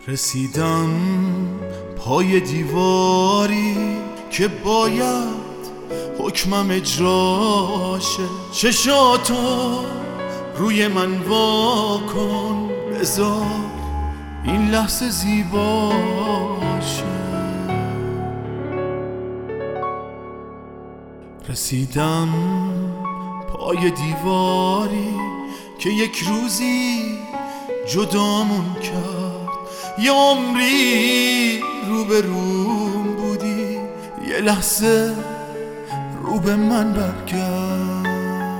رسیدم پای دیواری که باید حکمم اجراشه. چشاتو روی من واکن، بذار این لحظه زیباشه. رسیدم پای دیواری که یک روزی جدامون کرد. یه عمری رو به روم بودی، یه لحظه رو به من برگرد.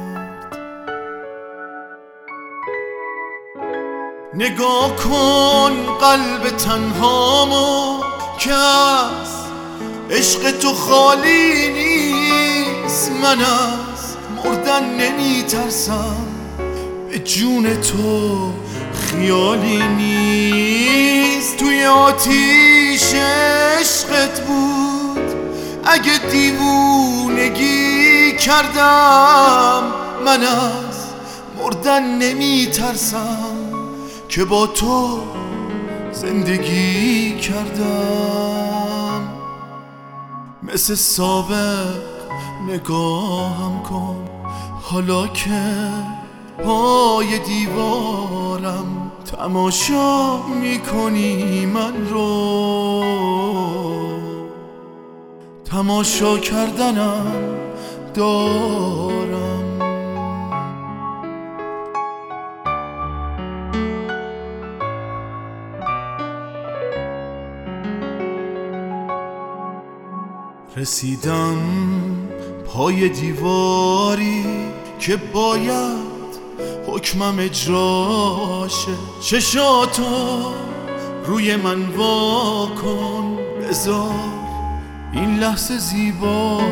نگاه کن قلب تنهامو که از عشق تو خالی نیست. من از مردن نمی ترسم، به جون تو خیالی نیست. توی آتیش عشقت بود اگه دیوونگی کردم. من از مردن نمی ترسم که با تو زندگی کردم. مثل سابق نگاهم کن حالا که پای دیوارم. تماشا میکنی من رو، تماشا کردنم دارم. رسیدم پای دیواری که باید حکمم اجراشه. چشاتو روی من واکن، بذار این لحظه زیباشه.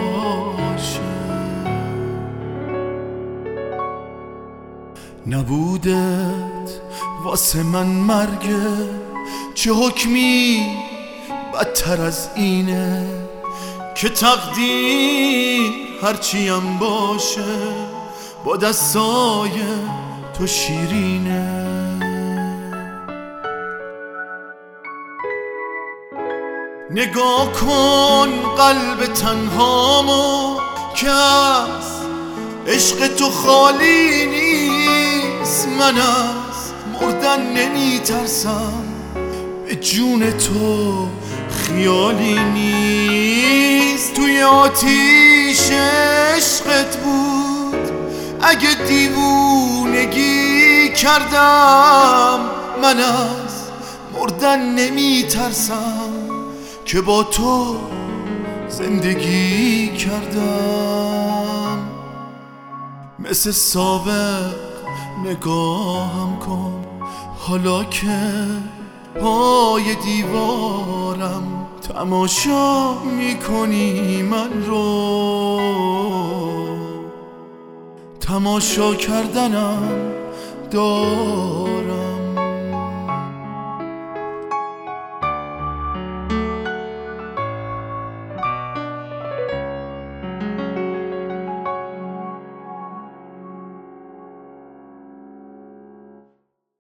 نبودت واسه من مرگه، چه حکمی بدتر از اینه که تقدیر هرچیم باشه با دستای تو شیرینه. نگاه کن قلب تنهامو که از عشق تو خالی نیست. من از مردن نمی ترسم، به جون تو خیالی نیست. توی آتیش عشقت بود اگه دیوونگی کردم. من از مردن نمی ترسم که با تو زندگی کردم. مثل سابق نگاهم کن حالا که پای دیوارم. تماشا میکنی من رو، تماشا کردنم دارم.